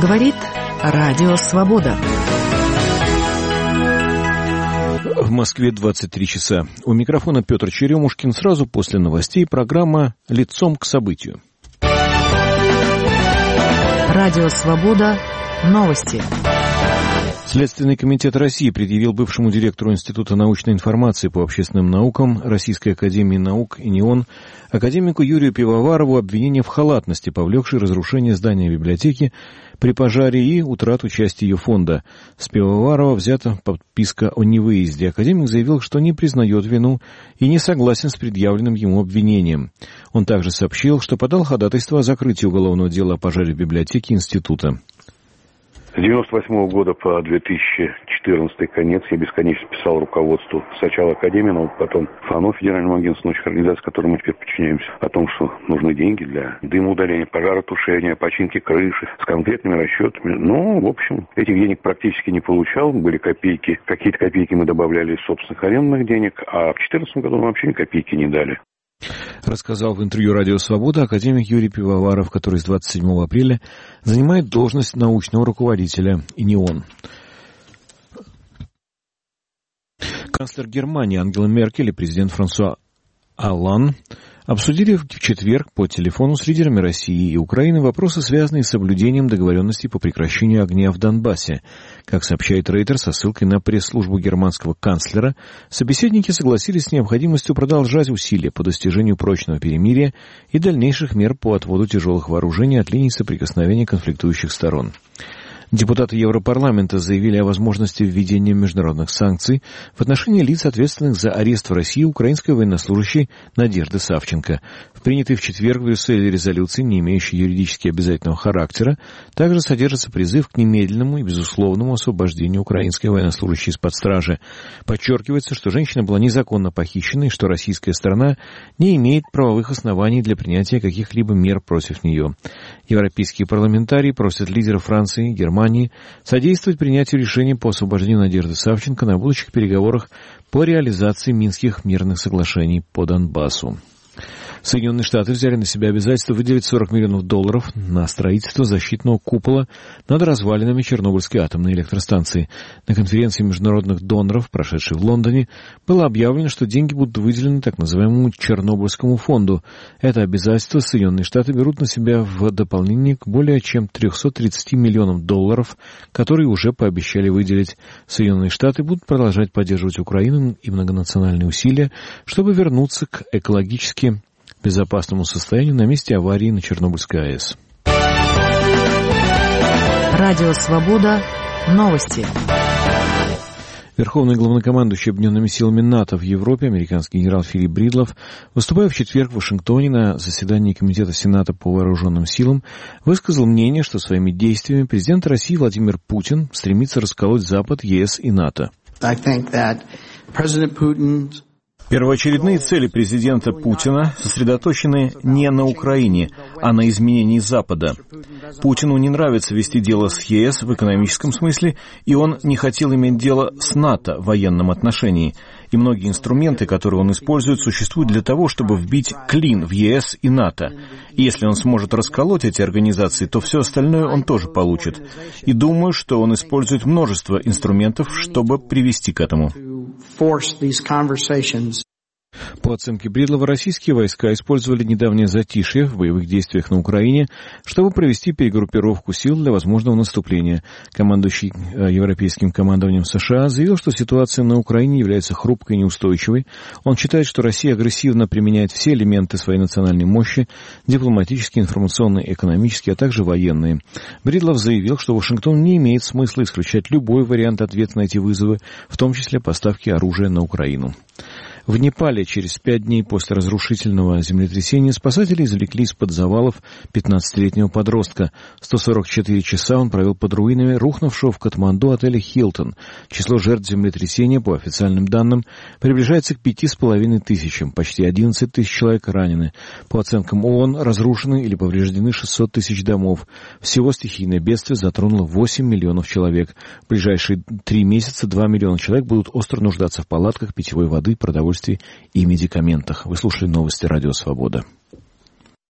Говорит Радио Свобода. В Москве 23 часа. У микрофона Петр Черемушкин. Сразу после новостей программа «Лицом к событию». Радио Свобода. Новости. Следственный комитет России предъявил бывшему директору Института научной информации по общественным наукам Российской академии наук ИНИОН, академику Юрию Пивоварову, обвинение в халатности, повлекшей разрушение здания библиотеки при пожаре и утрату части ее фонда. С Пивоварова взята подписка о невыезде. Академик заявил, что не признает вину и не согласен с предъявленным ему обвинением. Он также сообщил, что подал ходатайство о закрытии уголовного дела о пожаре в библиотеке института. С 1998 года по 2014 конец я бесконечно писал руководству сначала Академии наук, потом ФАНО, Федеральному агентству научных организаций, которым мы теперь подчиняемся, о том, что нужны деньги для дымоудаления, пожаротушения, починки крыши, с конкретными расчетами. Ну, в общем, этих денег практически не получал, были копейки, какие-то копейки мы добавляли из собственных арендных денег, а в 2014 году мы вообще ни копейки не дали. Рассказал в интервью «Радио Свобода» академик Юрий Пивоваров, который с 27 апреля занимает должность научного руководителя ИНИОН. Канцлер Германии Ангела Меркель и президент Франсуа Олланд обсудили в четверг по телефону с лидерами России и Украины вопросы, связанные с соблюдением договоренностей по прекращению огня в Донбассе. Как сообщает Рейтер со ссылкой на пресс-службу германского канцлера, собеседники согласились с необходимостью продолжать усилия по достижению прочного перемирия и дальнейших мер по отводу тяжелых вооружений от линий соприкосновения конфликтующих сторон. Депутаты Европарламента заявили о возможности введения международных санкций в отношении лиц, ответственных за арест в России украинской военнослужащей Надежды Савченко. В принятой в четверг в Брюсселе резолюции, не имеющей юридически обязательного характера, также содержится призыв к немедленному и безусловному освобождению украинской военнослужащей из-под стражи. Подчеркивается, что женщина была незаконно похищена и что российская сторона не имеет правовых оснований для принятия каких-либо мер против нее. Европейские парламентарии просят лидеров Франции, Германии содействовать принятию решения по освобождению Надежды Савченко на будущих переговорах по реализации Минских мирных соглашений по Донбассу. Соединенные Штаты взяли на себя обязательство выделить $40 миллионов на строительство защитного купола над развалинами Чернобыльской атомной электростанции. На конференции международных доноров, прошедшей в Лондоне, было объявлено, что деньги будут выделены так называемому Чернобыльскому фонду. Это обязательство Соединенные Штаты берут на себя в дополнение к более чем $330 миллионам, которые уже пообещали выделить. Соединенные Штаты будут продолжать поддерживать Украину и многонациональные усилия, чтобы вернуться к экологически безопасному состоянию на месте аварии на Чернобыльской АЭС. Радио Свобода. Новости. Верховный главнокомандующий Объединенными силами НАТО в Европе, американский генерал Филипп Бридлов, выступая в четверг в Вашингтоне на заседании Комитета Сената по вооруженным силам, высказал мнение, что своими действиями президент России Владимир Путин стремится расколоть Запад, ЕС и НАТО. Первоочередные цели президента Путина сосредоточены не на Украине, а на изменении Запада. Путину не нравится вести дело с ЕС в экономическом смысле, и он не хотел иметь дело с НАТО в военном отношении. И многие инструменты, которые он использует, существуют для того, чтобы вбить клин в ЕС и НАТО. И если он сможет расколоть эти организации, то все остальное он тоже получит. И думаю, что он использует множество инструментов, чтобы привести к этому. По оценке Бридлова, российские войска использовали недавнее затишье в боевых действиях на Украине, чтобы провести перегруппировку сил для возможного наступления. Командующий европейским командованием США заявил, что ситуация на Украине является хрупкой и неустойчивой. Он считает, что Россия агрессивно применяет все элементы своей национальной мощи, дипломатические, информационные, экономические, а также военные. Бридлов заявил, что Вашингтон не имеет смысла исключать любой вариант ответа на эти вызовы, в том числе поставки оружия на Украину. В Непале через 5 дней после разрушительного землетрясения спасатели извлекли из-под завалов 15-летнего подростка. 144 часа он провел под руинами рухнувшего в Катманду отеля «Хилтон». Число жертв землетрясения, по официальным данным, приближается к 5500. Почти 11 тысяч человек ранены. По оценкам ООН, разрушены или повреждены 600 тысяч домов. Всего стихийное бедствие затронуло 8 миллионов человек. В ближайшие 3 месяца 2 миллиона человек будут остро нуждаться в палатках, питьевой воды, продовольствии и медикаментах. Вы слушали новости Радио Свобода.